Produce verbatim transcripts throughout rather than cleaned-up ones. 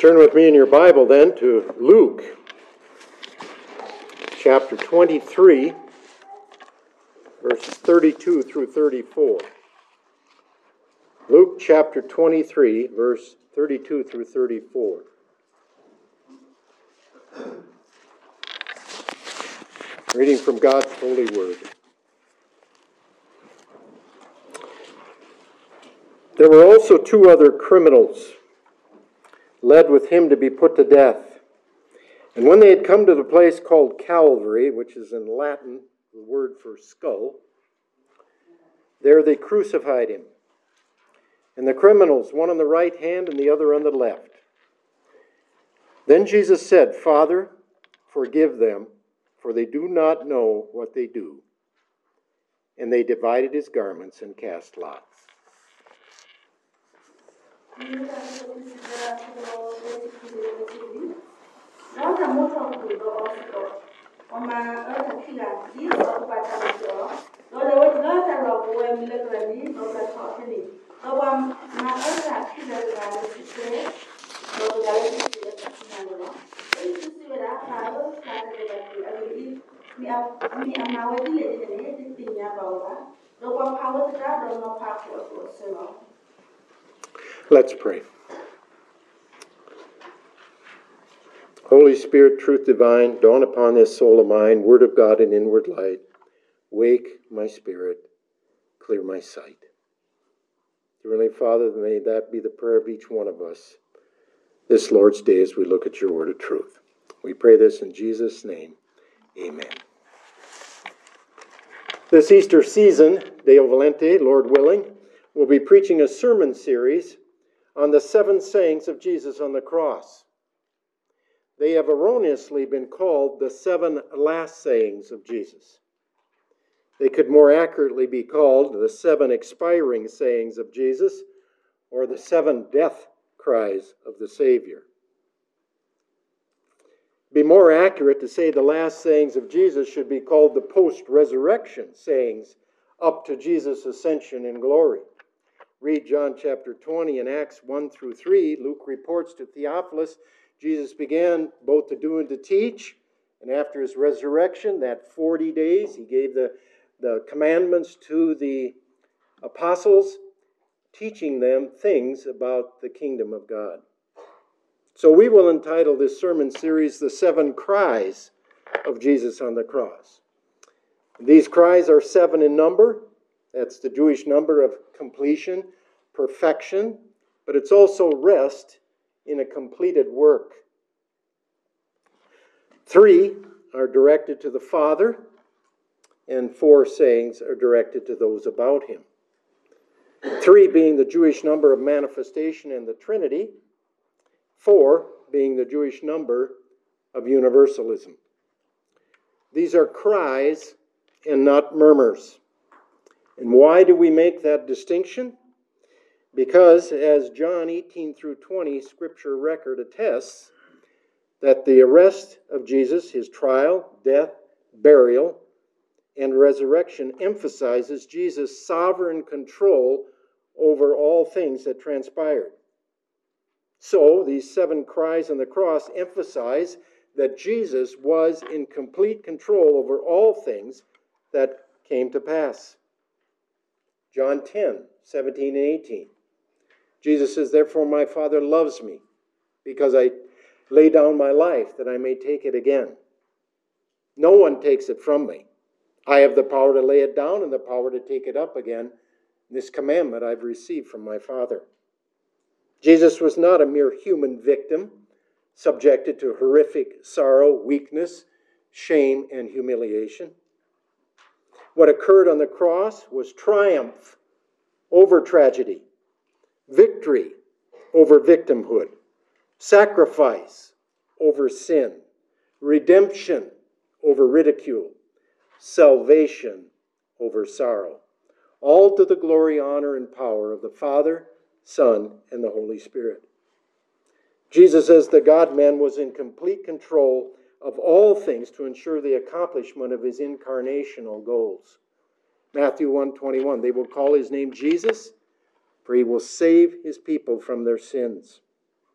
Turn with me in your Bible then to Luke, chapter twenty-three, verses thirty-two through thirty-four. Luke chapter twenty-three, verse thirty-two through thirty-four. Reading from God's holy word. There were also two other criminals led with him to be put to death. And when they had come to the place called Calvary, which is in Latin the word for skull, there they crucified him. And the criminals, one on the right hand and the other on the left. Then Jesus said, "Father, forgive them, for they do not know what they do." And they divided his garments and cast lots. Let's pray. Holy Spirit, truth divine, dawn upon this soul of mine, word of God in inward light. Wake my spirit, clear my sight. Heavenly Father, may that be the prayer of each one of us this Lord's Day as we look at your word of truth. We pray this in Jesus' name. Amen. This Easter season, Deo Volente, Lord willing, we'll be preaching a sermon series on the seven sayings of Jesus on the cross. They have erroneously been called the seven last sayings of Jesus. They could more accurately be called the seven expiring sayings of Jesus, or the seven death cries of the Savior. It'd be more accurate to say the last sayings of Jesus should be called the post-resurrection sayings up to Jesus' ascension in glory. Read John chapter twenty and Acts one through three. Luke reports to Theophilus, Jesus began both to do and to teach, and after his resurrection, that forty days, he gave the, the commandments to the apostles, teaching them things about the kingdom of God. So we will entitle this sermon series, The Seven Cries of Jesus on the Cross. These cries are seven in number. That's the Jewish number of completion, perfection, but it's also rest in a completed work. Three are directed to the Father, and four sayings are directed to those about him. Three being the Jewish number of manifestation in the Trinity, four being the Jewish number of universalism. These are cries and not murmurs. And why do we make that distinction? Because, as John eighteen through twenty scripture record attests, that the arrest of Jesus, his trial, death, burial, and resurrection emphasizes Jesus' sovereign control over all things that transpired. So, these seven cries on the cross emphasize that Jesus was in complete control over all things that came to pass. John ten, seventeen and eighteen. Jesus says, "Therefore my Father loves me, because I lay down my life that I may take it again. No one takes it from me. I have the power to lay it down and the power to take it up again. This commandment I've received from my Father." Jesus was not a mere human victim, subjected to horrific sorrow, weakness, shame, and humiliation. What occurred on the cross was triumph over tragedy, victory over victimhood, sacrifice over sin, redemption over ridicule, salvation over sorrow, all to the glory, honor, and power of the Father, Son, and the Holy Spirit. Jesus, as the God-man, was in complete control of all things to ensure the accomplishment of his incarnational goals. Matthew one twenty-one, they will call his name Jesus, for he will save his people from their sins.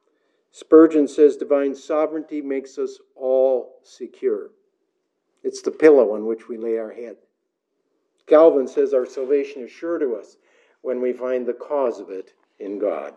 Spurgeon says divine sovereignty makes us all secure. It's the pillow on which we lay our head. Calvin says our salvation is sure to us when we find the cause of it in God.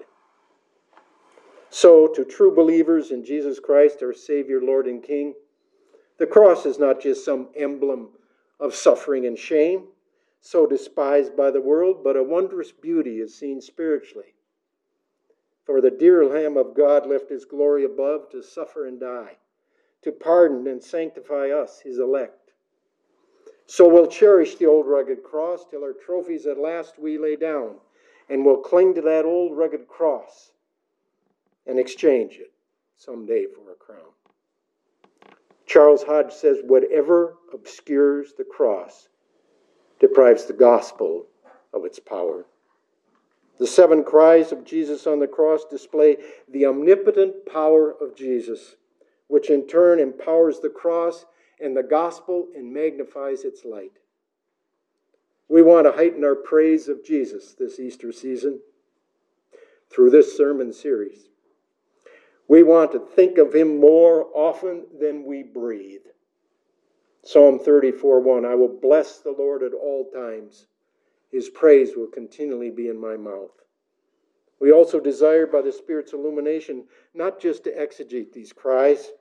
So, to true believers in Jesus Christ, our Savior, Lord, and King, the cross is not just some emblem of suffering and shame, so despised by the world, but a wondrous beauty is seen spiritually. For the dear Lamb of God left his glory above to suffer and die, to pardon and sanctify us, his elect. So we'll cherish the old rugged cross till our trophies at last we lay down, and we'll cling to that old rugged cross and exchange it someday for a crown. Charles Hodge says, whatever obscures the cross deprives the gospel of its power. The seven cries of Jesus on the cross display the omnipotent power of Jesus, which in turn empowers the cross and the gospel and magnifies its light. We want to heighten our praise of Jesus this Easter season through this sermon series. We want to think of him more often than we breathe. Psalm thirty-four one, I will bless the Lord at all times. His praise will continually be in my mouth. We also desire by the Spirit's illumination not just to exegete these cries,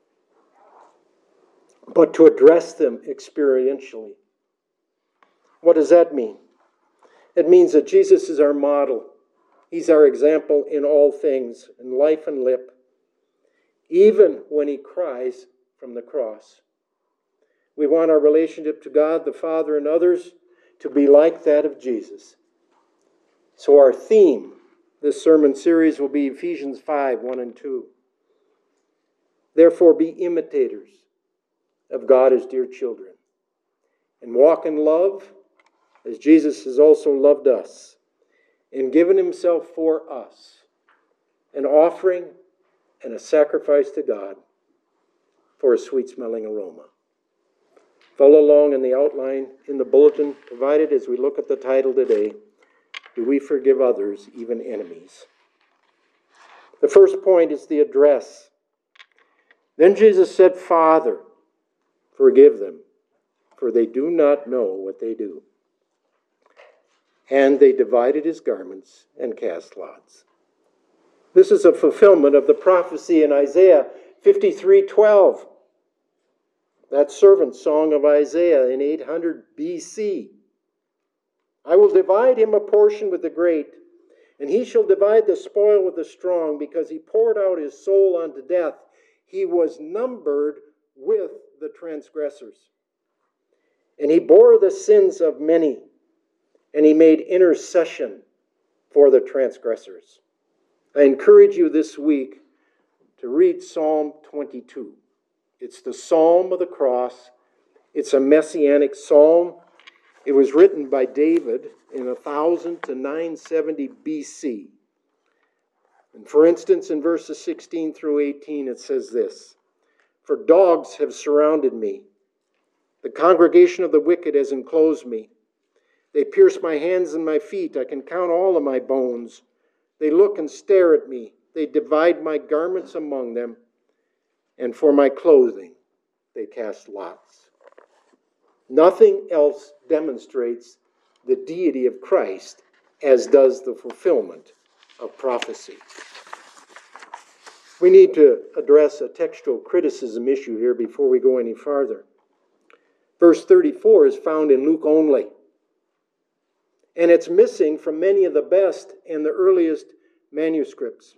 but to address them experientially. What does that mean? It means that Jesus is our model. He's our example in all things, in life and lip, even when he cries from the cross. We want our relationship to God, the Father, and others to be like that of Jesus. So our theme, this sermon series, will be Ephesians five, one and two. Therefore, be imitators of God as dear children, and walk in love as Jesus has also loved us and given himself for us, an offering and a sacrifice to God for a sweet-smelling aroma. Follow along in the outline in the bulletin provided as we look at the title today, Do We Forgive Others, Even Enemies? The first point is the address. Then Jesus said, Father, forgive them, for they do not know what they do. And they divided his garments and cast lots. This is a fulfillment of the prophecy in Isaiah fifty-three twelve. That servant song of Isaiah in eight hundred B C. I will divide him a portion with the great, and he shall divide the spoil with the strong, because he poured out his soul unto death. He was numbered with the transgressors. And he bore the sins of many, and he made intercession for the transgressors. I encourage you this week to read Psalm twenty-two. It's the Psalm of the Cross. It's a messianic psalm. It was written by David in one thousand to nine seventy B C. And for instance, in verses sixteen through eighteen, it says this, For dogs have surrounded me. The congregation of the wicked has enclosed me. They pierce my hands and my feet. I can count all of my bones. They look and stare at me. They divide my garments among them. And for my clothing, they cast lots. Nothing else demonstrates the deity of Christ as does the fulfillment of prophecy. We need to address a textual criticism issue here before we go any farther. Verse thirty-four is found in Luke only. And it's missing from many of the best and the earliest manuscripts.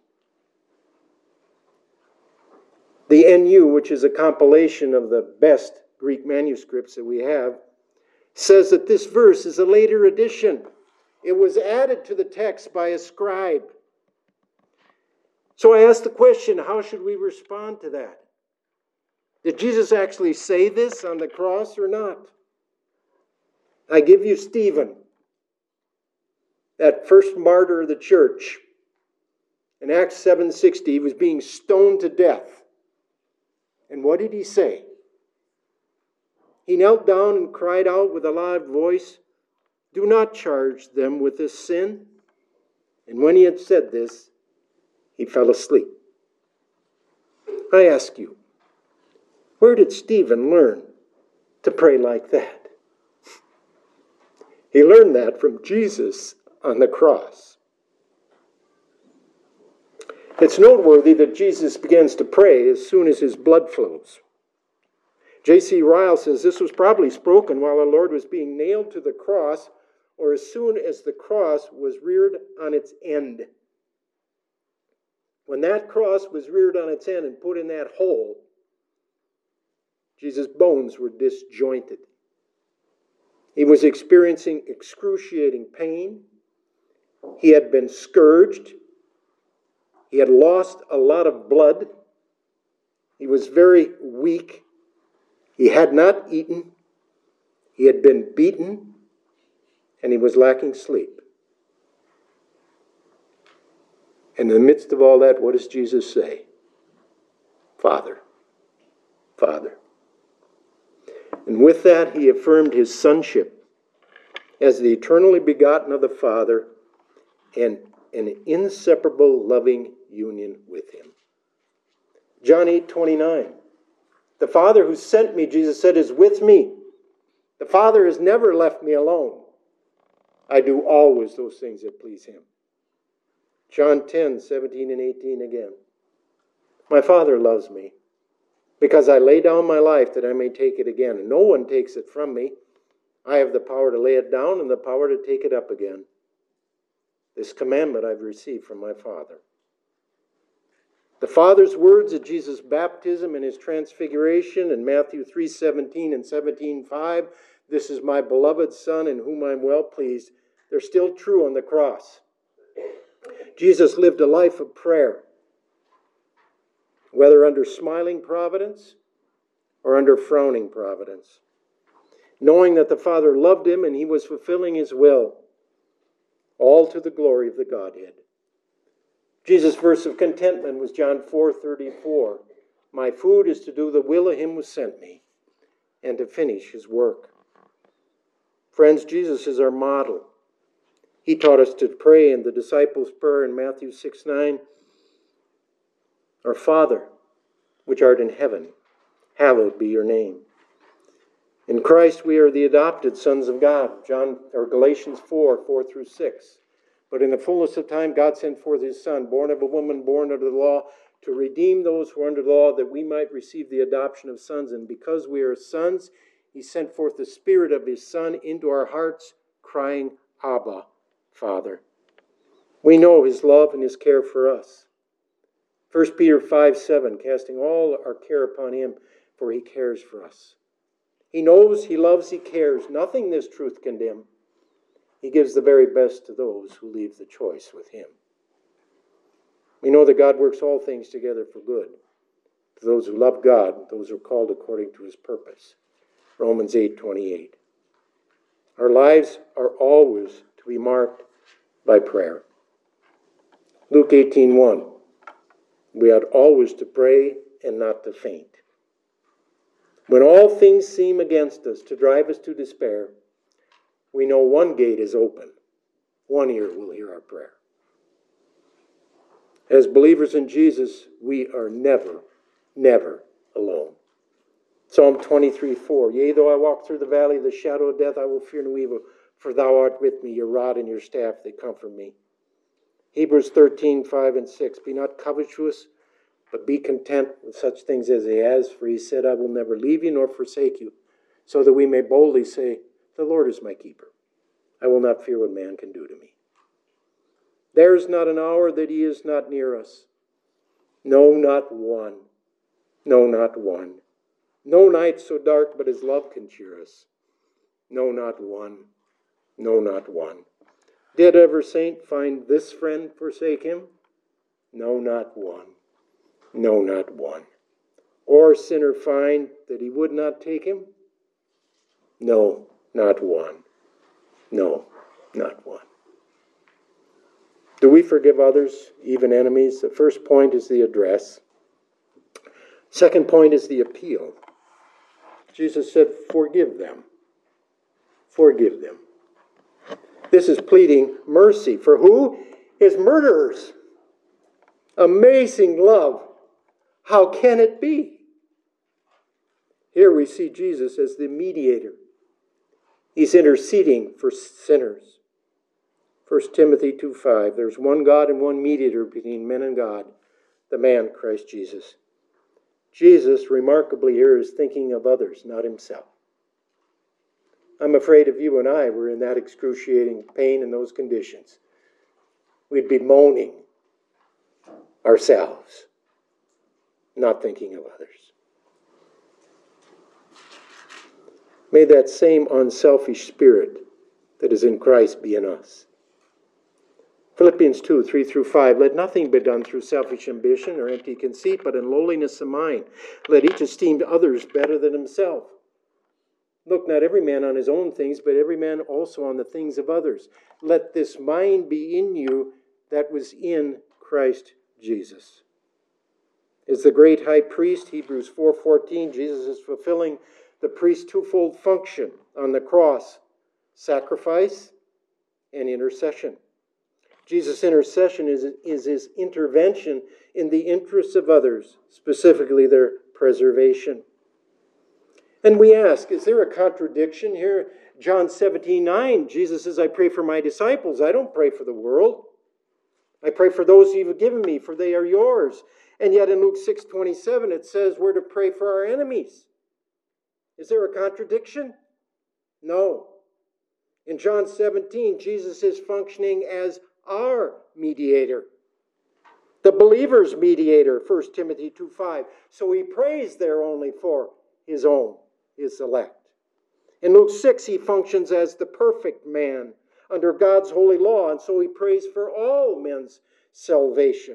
The N U, which is a compilation of the best Greek manuscripts that we have, says that this verse is a later addition. It was added to the text by a scribe. So I ask the question, how should we respond to that? Did Jesus actually say this on the cross or not? I give you Stephen, that first martyr of the church. In Acts seven sixty, he was being stoned to death. And what did he say? He knelt down and cried out with a loud voice, Do not charge them with this sin. And when he had said this, he fell asleep. I ask you, where did Stephen learn to pray like that? He learned that from Jesus on the cross. It's noteworthy that Jesus begins to pray as soon as his blood flows. J C Ryle says this was probably spoken while our Lord was being nailed to the cross, or as soon as the cross was reared on its end. When that cross was reared on its end and put in that hole, Jesus' bones were disjointed. He was experiencing excruciating pain. He had been scourged. He had lost a lot of blood. He was very weak. He had not eaten. He had been beaten. And he was lacking sleep. And in the midst of all that, what does Jesus say? Father, Father. And with that, he affirmed his sonship as the eternally begotten of the Father and an inseparable loving union with him. John eight twenty-nine. The Father who sent me, Jesus said, is with me. The Father has never left me alone. I do always those things that please him. John ten, seventeen and eighteen again. My Father loves me because I lay down my life that I may take it again. And no one takes it from me. I have the power to lay it down and the power to take it up again. This commandment I've received from my Father. The Father's words at Jesus' baptism and his transfiguration in Matthew three seventeen and seventeen five, this is my beloved Son in whom I'm well pleased, they're still true on the cross. Jesus lived a life of prayer, whether under smiling providence or under frowning providence, knowing that the Father loved him and he was fulfilling his will, all to the glory of the Godhead. Jesus' verse of contentment was John four thirty-four. My food is to do the will of him who sent me and to finish his work. Friends, Jesus is our model. He taught us to pray in the disciples' prayer in Matthew six nine. Our Father, which art in heaven, hallowed be your name. In Christ we are the adopted sons of God. John or Galatians four, four through six. But in the fullness of time, God sent forth his Son, born of a woman, born under the law, to redeem those who are under the law, that we might receive the adoption of sons. And because we are sons, he sent forth the Spirit of his Son into our hearts, crying, Abba, Father. We know his love and his care for us. First Peter five seven, casting all our care upon him, for he cares for us. He knows, he loves, he cares. Nothing this truth can dim. He gives the very best to those who leave the choice with him. We know that God works all things together for good, to those who love God, those who are called according to his purpose. Romans eight twenty-eight. Our lives are always to be marked by prayer. Luke eighteen one. We ought always to pray and not to faint. When all things seem against us to drive us to despair, we know one gate is open. One ear will hear our prayer. As believers in Jesus, we are never, never alone. Psalm twenty-three four. Yea, though I walk through the valley of the shadow of death, I will fear no evil, for thou art with me, your rod and your staff, they comfort me. Hebrews thirteen five and six. Be not covetous, but be content with such things as he has, for he said, I will never leave you nor forsake you, so that we may boldly say, the Lord is my keeper. I will not fear what man can do to me. There is not an hour that he is not near us. No, not one. No, not one. No night so dark, but his love can cheer us. No, not one. No, not one. Did ever saint find this friend forsake him? No, not one. No, not one. Or sinner find that he would not take him? No, not one. No, not one. Do we forgive others, even enemies? The first point is the address. Second point is the appeal. Jesus said, forgive them. Forgive them. This is pleading mercy. For who? His murderers. Amazing love. How can it be? Here we see Jesus as the mediator. He's interceding for sinners. First Timothy two five, there's one God and one mediator between men and God, the man Christ Jesus. Jesus, remarkably here, is thinking of others, not himself. I'm afraid if you and I were in that excruciating pain in those conditions, we'd be moaning ourselves, not thinking of others. May that same unselfish spirit that is in Christ be in us. Philippians two, three through five, let nothing be done through selfish ambition or empty conceit, but in lowliness of mind. Let each esteem others better than himself. Look not every man on his own things, but every man also on the things of others. Let this mind be in you that was in Christ Jesus. As the great high priest, Hebrews four fourteen, Jesus is fulfilling the priest's twofold function on the cross, sacrifice and intercession. Jesus' intercession is, is his intervention in the interests of others, specifically their preservation. And we ask, is there a contradiction here? John seventeen nine, Jesus says, I pray for my disciples. I don't pray for the world. I pray for those you've given me, for they are yours. And yet in Luke six twenty-seven, it says we're to pray for our enemies. Is there a contradiction? No. In John seventeen, Jesus is functioning as our mediator, the believer's mediator, First Timothy two five. So he prays there only for his own, his elect. In Luke six, he functions as the perfect man under God's holy law, and so he prays for all men's salvation.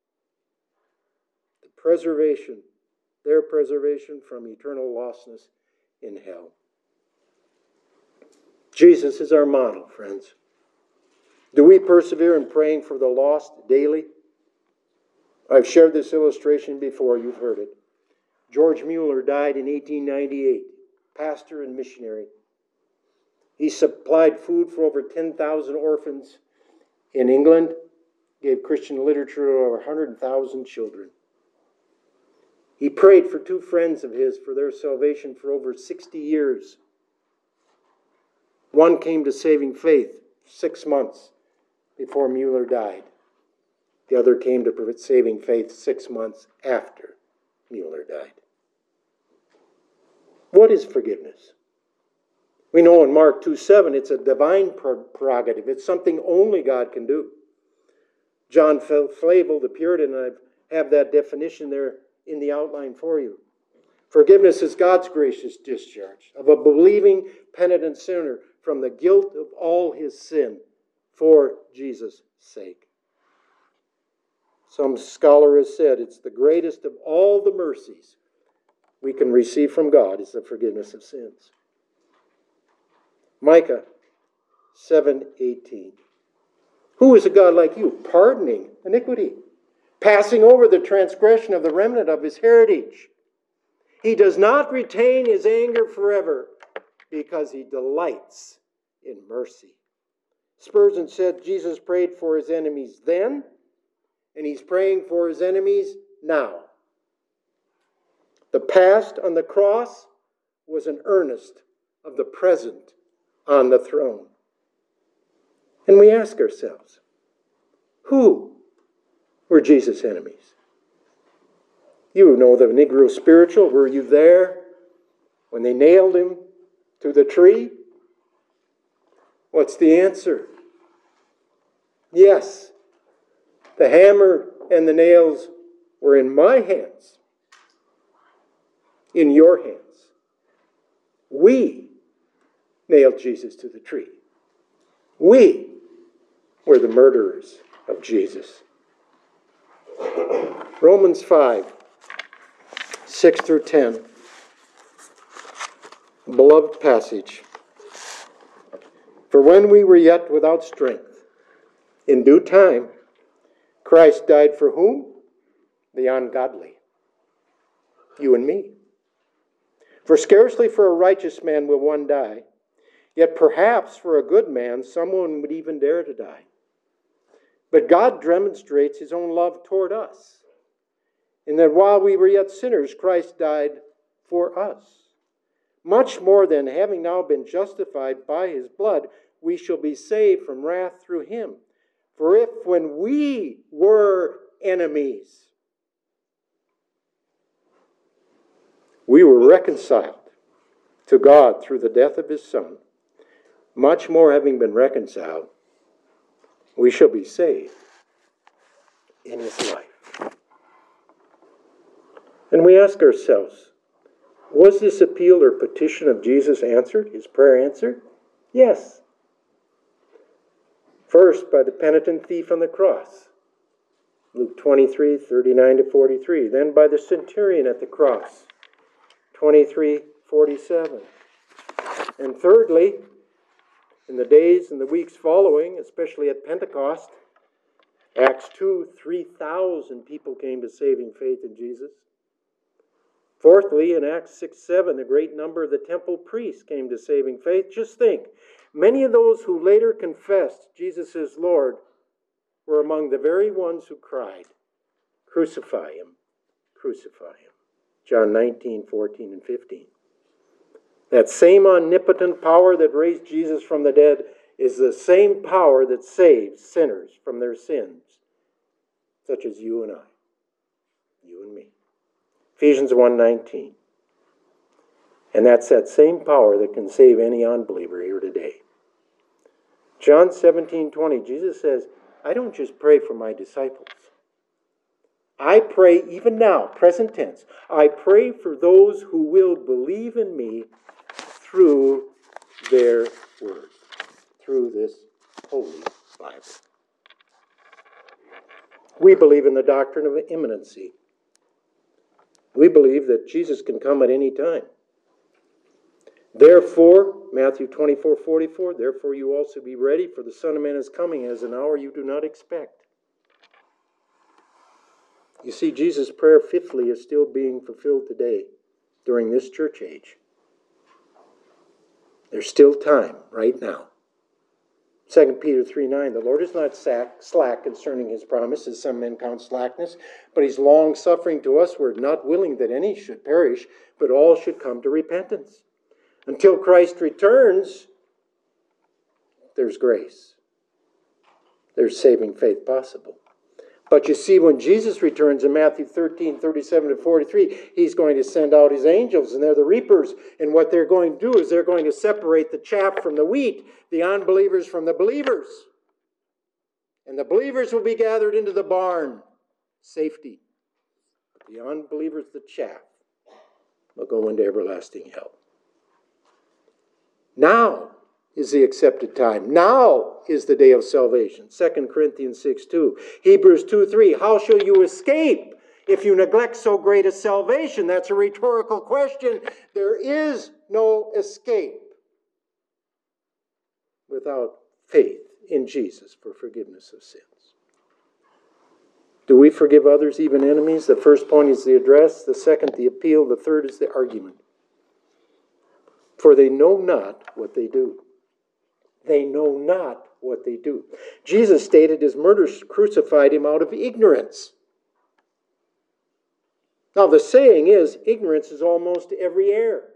The preservation, their preservation from eternal lostness in hell. Jesus is our model, friends. Do we persevere in praying for the lost daily? I've shared this illustration before, you've heard it. George Mueller died in eighteen ninety-eight, pastor and missionary. He supplied food for over ten thousand orphans in England, gave Christian literature to over one hundred thousand children. He prayed for two friends of his for their salvation for over sixty years. One came to saving faith six months before Mueller died. The other came to saving faith six months after Mueller died. What is forgiveness? We know in Mark two seven it's a divine prerogative. It's something only God can do. John Flavel, the Puritan, and I have that definition there in the outline for you. Forgiveness is God's gracious discharge of a believing, penitent sinner from the guilt of all his sin for Jesus' sake. Some scholar has said it's the greatest of all the mercies we can receive from God is the forgiveness of sins. Micah seven eighteen. Who is a God like you, pardoning iniquity, passing over the transgression of the remnant of his heritage? He does not retain his anger forever because he delights in mercy. Spurgeon said Jesus prayed for his enemies then, and he's praying for his enemies now. The past on the cross was an earnest of the present on the throne. And we ask ourselves, who were Jesus' enemies? You know the Negro spiritual. Were you there when they nailed him to the tree? What's the answer? Yes, the hammer and the nails were in my hands, in your hands. We nailed Jesus to the tree. We were the murderers of Jesus. Romans five, six through ten. Beloved passage. For when we were yet without strength, in due time, Christ died for whom? The ungodly. You and me. For scarcely for a righteous man will one die, yet perhaps for a good man someone would even dare to die. But God demonstrates his own love toward us, And that while we were yet sinners, Christ died for us. Much more than having now been justified by his blood, we shall be saved from wrath through him. For if when we were enemies, we were reconciled to God through the death of his Son, much more having been reconciled, we shall be saved in his life. And we ask ourselves, was this appeal or petition of Jesus answered, his prayer answered? Yes. First, by the penitent thief on the cross, Luke twenty-three, thirty-nine to forty-three. Then by the centurion at the cross, twenty-three, forty-seven. And thirdly, in the days and the weeks following, especially at Pentecost, Acts two, three thousand people came to saving faith in Jesus. Fourthly, in Acts six, seven, a great number of the temple priests came to saving faith. Just think, many of those who later confessed Jesus is Lord were among the very ones who cried, "Crucify him, crucify him." John nineteen, fourteen, and fifteen. That same omnipotent power that raised Jesus from the dead is the same power that saves sinners from their sins, such as you and I, you and me. Ephesians one nineteen. And that's that same power that can save any unbeliever here today. John seventeen, twenty, Jesus says, I don't just pray for my disciples. I pray even now, present tense, I pray for those who will believe in me through their word, through this Holy Bible. We believe in the doctrine of imminency. We believe that Jesus can come at any time. Therefore, Matthew twenty-four, forty-four, therefore you also be ready, for the Son of Man is coming as an hour you do not expect. You see, Jesus' prayer, fifthly, is still being fulfilled today during this church age. There's still time right now. Second Peter three nine, the Lord is not slack concerning his promise, as some men count slackness, but he's long-suffering to us, word, not willing that any should perish, but all should come to repentance. Until Christ returns, there's grace. There's saving faith possible. But you see, when Jesus returns in Matthew thirteen, thirty-seven to forty-three, he's going to send out his angels, and they're the reapers. And what they're going to do is they're going to separate the chaff from the wheat, the unbelievers from the believers. And the believers will be gathered into the barn, safety. The unbelievers, the chaff, will go into everlasting hell. Now is the accepted time. Now is the day of salvation. Second Corinthians six two. Hebrews two three. How shall you escape if you neglect so great a salvation? That's a rhetorical question. There is no escape without faith in Jesus for forgiveness of sins. Do we forgive others, even enemies? The first point is the address. The second, the appeal. The third is the argument. For they know not what they do. They know not what they do. Jesus stated his murderers crucified him out of ignorance. Now the saying is, ignorance is almost every error.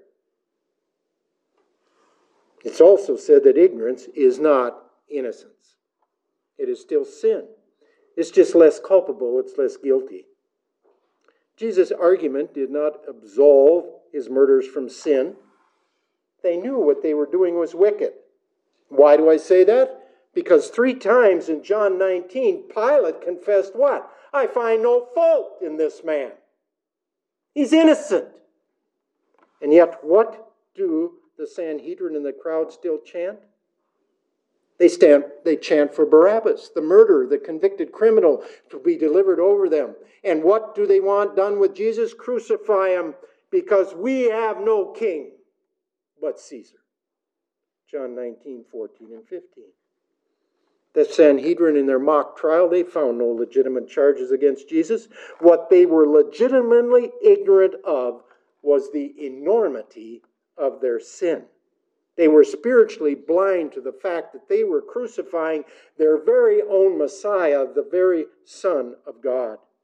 It's also said that ignorance is not innocence. It is still sin. It's just less culpable, it's less guilty. Jesus' argument did not absolve his murderers from sin. They knew what they were doing was wicked. Why do I say that? Because three times in John nineteen, Pilate confessed what? I find no fault in this man. He's innocent. And yet, what do the Sanhedrin and the crowd still chant? They stand, they chant for Barabbas, the murderer, the convicted criminal, to be delivered over them. And what do they want done with Jesus? Crucify him, because we have no king but Caesar. John nineteen, fourteen, and fifteen. The Sanhedrin, in their mock trial, they found no legitimate charges against Jesus. What they were legitimately ignorant of was the enormity of their sin. They were spiritually blind to the fact that they were crucifying their very own Messiah, the very Son of God.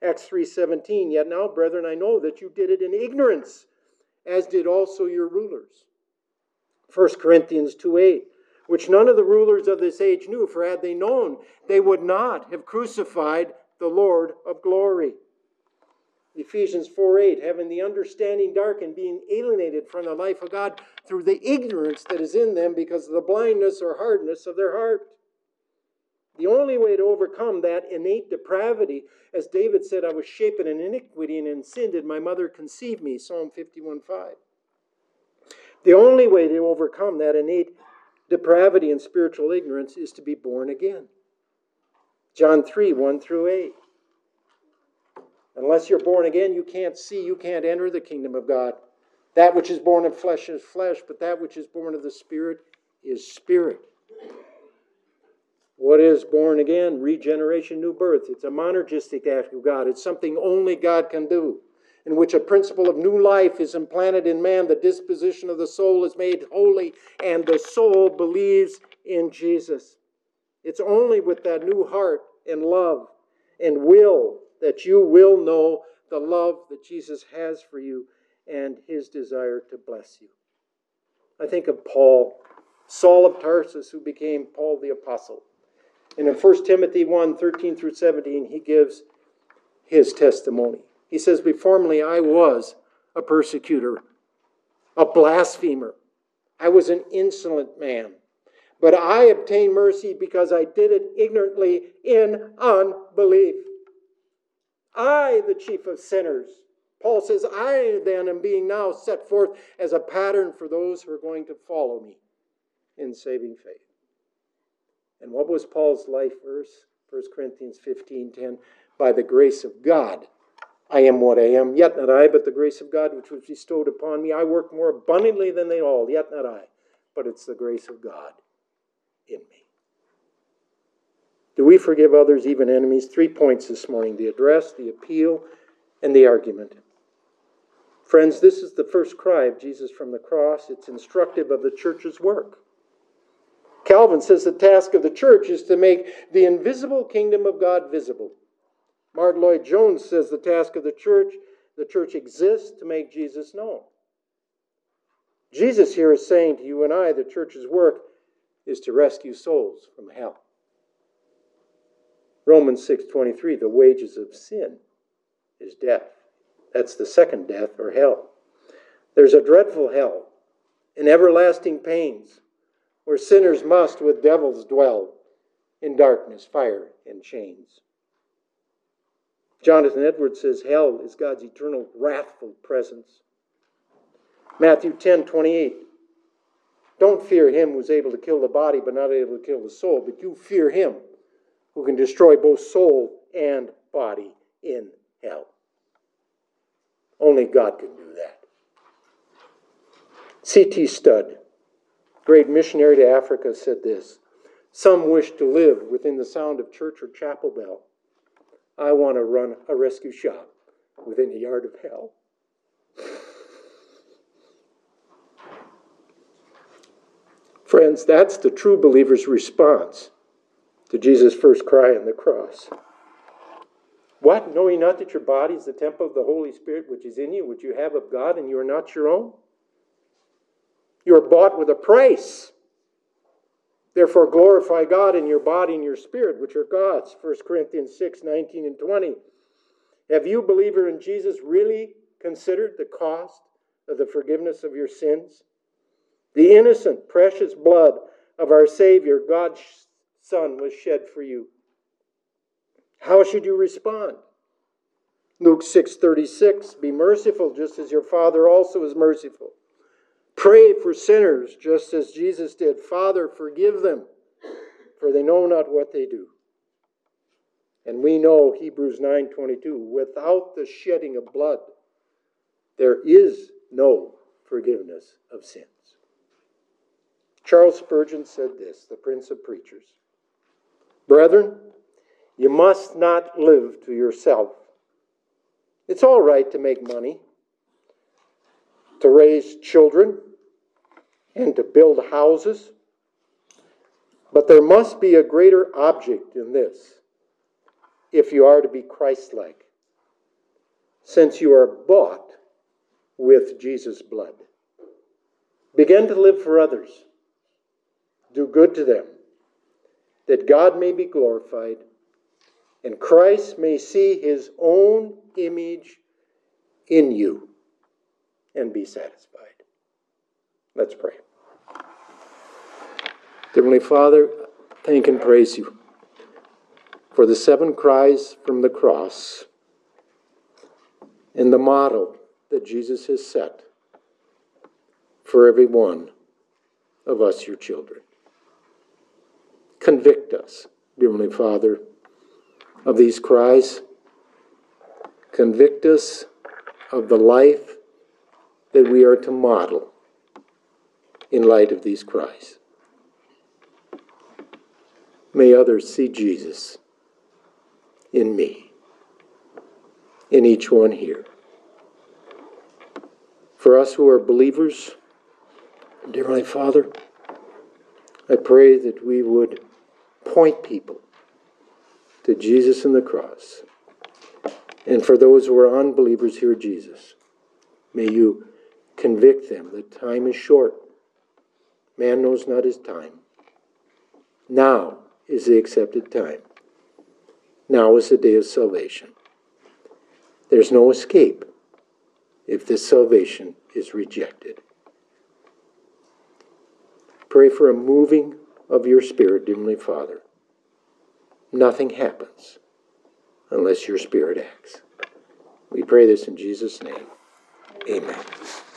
Acts three seventeen, yet now, brethren, I know that you did it in ignorance, as did also your rulers. First Corinthians two eight, which none of the rulers of this age knew, for had they known, they would not have crucified the Lord of glory. Ephesians four eight, having the understanding darkened, being alienated from the life of God through the ignorance that is in them because of the blindness or hardness of their heart. The only way to overcome that innate depravity, as David said, I was shapen in iniquity, and in sin did my mother conceive me, Psalm fifty-one five. The only way to overcome that innate depravity and spiritual ignorance is to be born again. John three one through eight. Unless you're born again, you can't see, you can't enter the kingdom of God. That which is born of flesh is flesh, but that which is born of the Spirit is spirit. What is born again? Regeneration, new birth. It's a monergistic act of God. It's something only God can do, in which a principle of new life is implanted in man. The disposition of the soul is made holy, and the soul believes in Jesus. It's only with that new heart and love and will that you will know the love that Jesus has for you and his desire to bless you. I think of Paul, Saul of Tarsus, who became Paul the Apostle. And in First Timothy one thirteen through seventeen, he gives his testimony. He says, "Formerly I was a persecutor, a blasphemer. I was an insolent man. But I obtained mercy because I did it ignorantly in unbelief. I, the chief of sinners." Paul says, "I then am being now set forth as a pattern for those who are going to follow me in saving faith." And what was Paul's life verse? First Corinthians fifteen ten. "By the grace of God, I am what I am, yet not I, but the grace of God which was bestowed upon me. I work more abundantly than they all, yet not I, but it's the grace of God in me." Do we forgive others, even enemies? Three points this morning: the address, the appeal, and the argument. Friends, this is the first cry of Jesus from the cross. It's instructive of the church's work. Calvin says the task of the church is to make the invisible kingdom of God visible. Martin Lloyd-Jones says the task of the church, the church exists to make Jesus known. Jesus here is saying to you and I, the church's work is to rescue souls from hell. Romans six twenty-three, the wages of sin is death. That's the second death, or hell. There's a dreadful hell and everlasting pains where sinners must with devils dwell in darkness, fire, and chains. Jonathan Edwards says hell is God's eternal wrathful presence. Matthew ten twenty-eight. Don't fear him who's able to kill the body but not able to kill the soul, but you fear him who can destroy both soul and body in hell. Only God can do that. C T Studd, great missionary to Africa, said this: "Some wish to live within the sound of church or chapel bell. I want to run a rescue shop within a yard of hell." Friends, that's the true believer's response to Jesus' first cry on the cross. What? Know ye not that your body is the temple of the Holy Spirit which is in you, which you have of God, and you are not your own? You are bought with a price. Therefore glorify God in your body and your spirit, which are God's. First Corinthians six nineteen and twenty. Have you, believer in Jesus, really considered the cost of the forgiveness of your sins? The innocent, precious blood of our Savior, God's Son, was shed for you. How should you respond? Luke six thirty-six, be merciful just as your Father also is merciful. Pray for sinners just as Jesus did. Father, forgive them, for they know not what they do. And we know Hebrews nine twenty-two, without the shedding of blood, there is no forgiveness of sins. Charles Spurgeon said this, the Prince of Preachers: "Brethren, you must not live to yourself. It's all right to make money, to raise children, and to build houses. But there must be a greater object in this, if you are to be Christ-like. since you are bought with Jesus' blood. Begin to live for others. Do good to them, that God may be glorified and Christ may see his own image in you and be satisfied. Let's pray. Heavenly Father, thank and praise you for the seven cries from the cross and the model that Jesus has set for every one of us, your children. Convict us, dear Heavenly Father, of these cries. Convict us of the life that we are to model in light of these cries. May others see Jesus in me, in each one here. For us who are believers, dear Heavenly Father, I pray that we would point people to Jesus and the cross. And for those who are unbelievers, hear Jesus. May you convict them that time is short. Man knows not his time. Now is the accepted time. Now is the day of salvation. There's no escape if this salvation is rejected. Pray for a moving of your Spirit, dear Heavenly Father. Nothing happens unless your Spirit acts. We pray this in Jesus' name. Amen.